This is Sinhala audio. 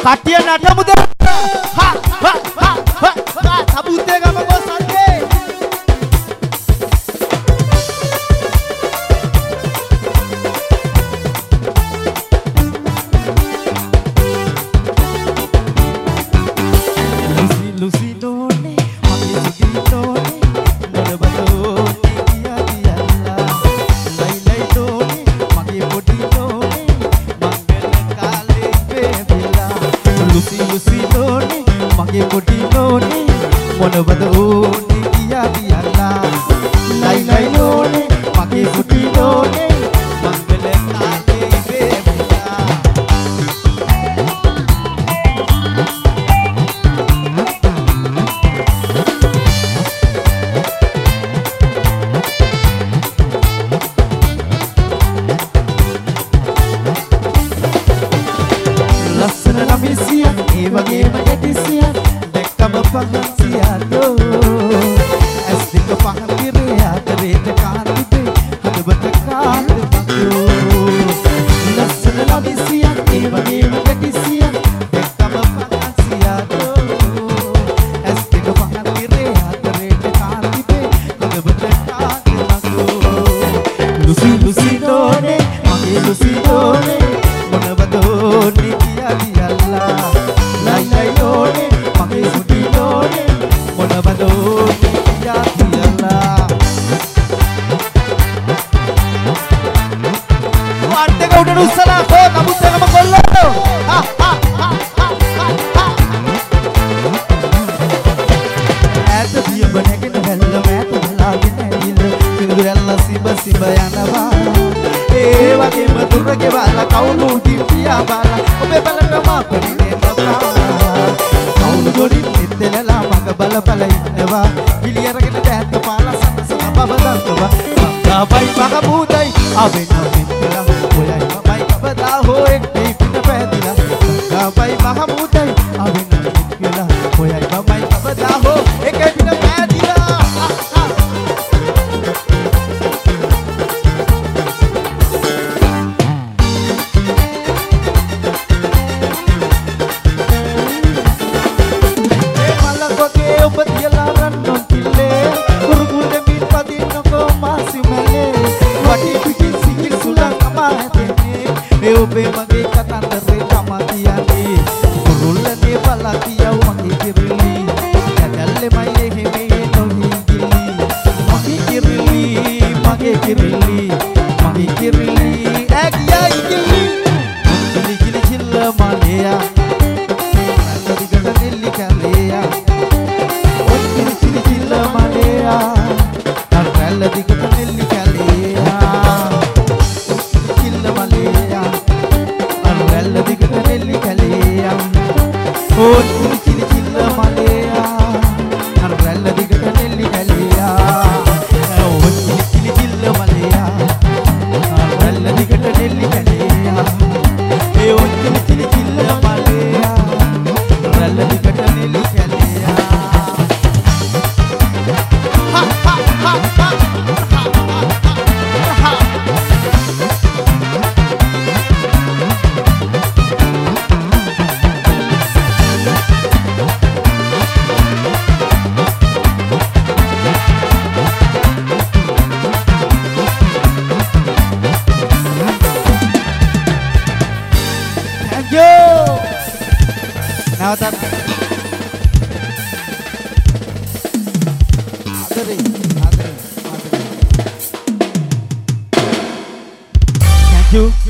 කටිය නටමුද සබුත්තේ ගම ගොස්සන්ගේ ලුසි නෝනේ මගේ සුදි නෝනේ මොනබදෝ කියා කියලා ලයි ලයි නෝනේ මගේ පොඩි නෝනේ මංගල කාලේ බේබිලා ලුසි නෝනේ මගේ පොඩි නෝනේ මොනබදෝ කියා කියලා ලයි ලයි නෝනේ මගේ පොඩි නෝනේ මංගල කාලේ බේබිලා ඒ වගේම ඇටිසියක් දැක්කම පහන්සියදෝ ඇස් දෙක පහන් කිරේ ආදරේට කාන්තිපේ හදවත කාන්තමකෝ ලස්සන ලවිසියක් ඒ වගේම ඇටිසියක් දැක්කම පහන්සියදෝ ඇස් දෙක පහන් කිරේ ආදරේට කාන්තිපේ හදවත කාන්තමකෝ ලුසි නෝනේ මගේ ලුසි නෝනේ මොනවදෝ නිකියා දියල්ලා ලයි ලයි නෝනේ මගේ සුටි නෝනේ මොනවදෝ නිකියා දියල්ලා වට්ටක උඩට උස්සලා කෝ නමුත් එකම කොල්ලෝ ඈත දියඹ නැගෙන හැල්ල මෑත බලාගෙන ඇවිල්ලා සිඳුරැල්ල සිඹ සිඹ යනවා ඒ වගේම දුරගේ බාලා කවුරු කිපියා බාලා ඔබේ බලන්න මාපරිනේ නතා කවුරු ගොඩින් ඉතලලා මග බල බල ඉන්නවා පිළියරගෙන දැත්ත පාලා සනසන බබදන්නවා මග්ගාපයි මග බුදයි ආවෙන පිටලා ඔයයි මමයි කවදා හෝ එක් පිට පැදිලා මග්ගාපයි මග බුදයි ආවෙන පිටලා ඔයයි මමයි කවදා හෝ එක් පිට පැදිලා ඔබේ මගේ කතන්දරේ තමා කියන්නේ කුරුල්ලනේ බලා කියව මගේ කිරිලි කැදල්ලෙමයි එහෙමේ නොහිගිලි මගේ කිරිලි මගේ කිරිලි මගේ කිරිලි ඇගියයි කිලි කිලි කිලි කිල්ල මාලයා අතරිකට දෙල්ලි කැලේයා කිලි කිලි කිල්ල මාලයා අරැල්ල දිකට දෙල්ලි කැලේයා කිල්ල මාලයා රැල්ල දිගට නෙල්ලි කැලේයා ඕ කිලි කිලි කිල්ල මලේයා අර රැල්ල දිගට නෙල්ලි කැලේයා ඕ කිලි කිලි කිල්ල මලේයා අර රැල්ල දිගට නෙල්ලි කැලේයා ඒ ඕ කිලි කිලි කිල්ල මලේයා රැල්ල දිගට නෙල්ලි කැලේයා හා හා හා හා Thank you.